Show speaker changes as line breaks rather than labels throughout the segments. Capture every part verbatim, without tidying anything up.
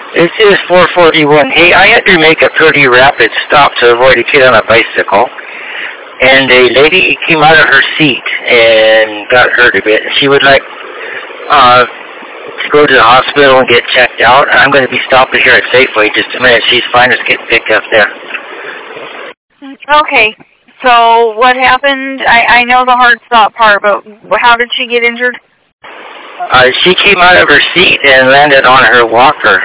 This is four forty-one. Hey, I had to make a pretty rapid stop to avoid a kid on a bicycle. And a lady came out of her seat and got hurt a bit. She would like uh, to go to the hospital and get checked out. I'm going to be stopping here at Safeway just a minute. She's fine. Just getting picked up there.
Okay. So what happened? I, I know the hard stop part, but how did she get injured?
Uh, she came out of her seat and landed on her walker.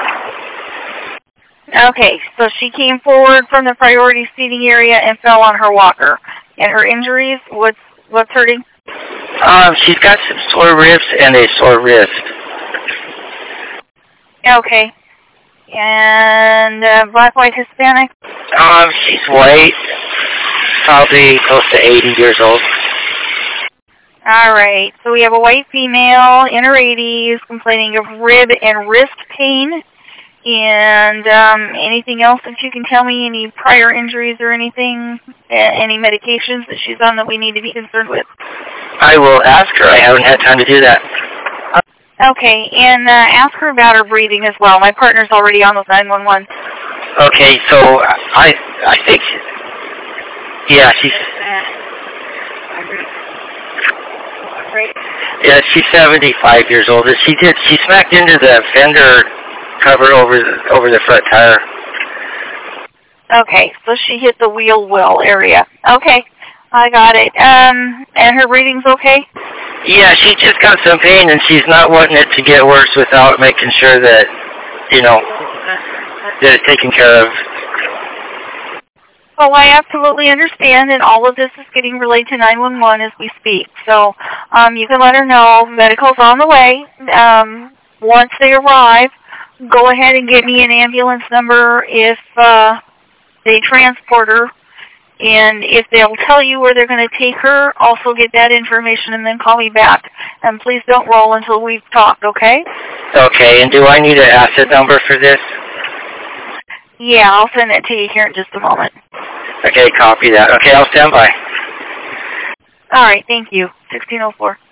Okay, so she came forward from the priority seating area and fell on her walker. And her injuries, what's what's hurting?
Um, she's got some sore ribs and a sore wrist.
Okay. And uh, black, white, Hispanic?
Um, she's white, probably close to eighty years old.
All right, so we have a white female in her eighties complaining of rib and wrist pain. And um, anything else that you can tell me, any prior injuries or anything, uh, any medications that she's on that we need to be concerned with?
I will ask her. I haven't had time to do that.
Okay, and uh, ask her about her breathing as well. My partner's already on those nine one one.
Okay, so I I think, yeah, she's, yeah, she's seventy-five years old. She did, she smacked into the fender cover over the, over the front tire.
Okay, so she hit the wheel well area. Okay, I got it. Um, and her breathing's okay?
Yeah, she just got some pain, and she's not wanting it to get worse without making sure that, you know, that it's taken care of.
Oh, I absolutely understand, and all of this is getting relayed to nine one one as we speak. So um, you can let her know medical's on the way. Um, once they arrive, go ahead and get me an ambulance number if uh, they transport her. And if they'll tell you where they're going to take her, also get that information and then call me back. And please don't roll until we've talked, okay?
Okay, and do I need an asset number for this?
Yeah, I'll send it to you here in just a moment.
Okay, copy that. Okay, I'll stand by.
All right, thank you. sixteen oh four.